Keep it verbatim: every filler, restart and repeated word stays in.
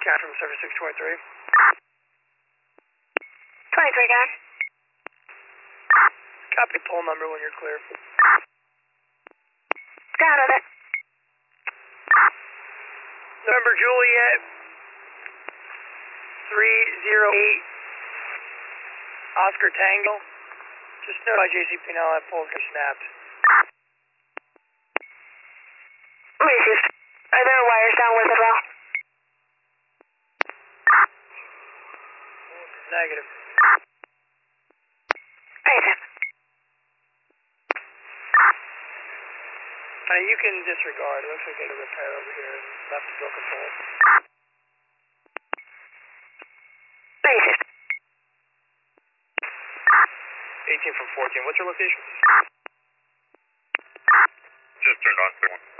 guy from service six twenty-three. twenty-three guy. Copy poll number when you're clear. Got it. November Juliet three zero eight Oscar Tango. Just note by J C P now that poll's been snapped. Macy's. Are there wires down with as well? Negative. Macy's. Uh, you can disregard. It looks like they did a repair over here and left the broken pole. Macy's. eighteen from fourteen. What's your location? Just turned on.